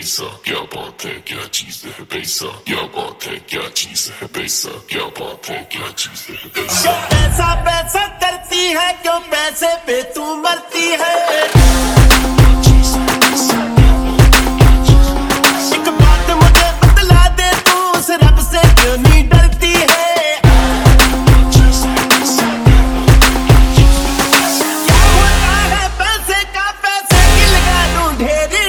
पैसा, क्या बात है, क्या चीज है पैसा, क्या बात है, क्या चीज है पैसा, क्या बात है, क्या चीज है पैसा। पैसा पैसा करती है क्यों पैसे पे तू मरती है। एक बात मुझे बतला दे तू उस रब से क्यों नहीं डरती है। क्या होता है पैसे का, पैसे की लगा दूं ढेरी।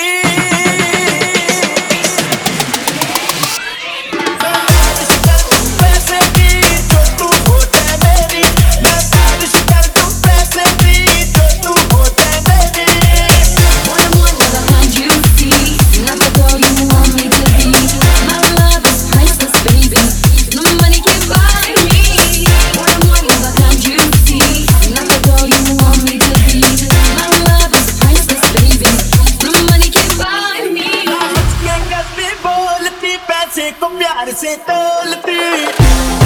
पैसे की जो तू हो जाए मेरी, मैं बारिश कर दूं पैसे की जो तू हो जाए मेरी। More and more love I find you see. You're not the girl you want me to be. My love is priceless, baby. No money can buy me. More and more love I find you see. You're not the girl you want me to be. My love is priceless, baby. No money can buy me. बच के कभी बोलती पैसे को प्यार से तोलती।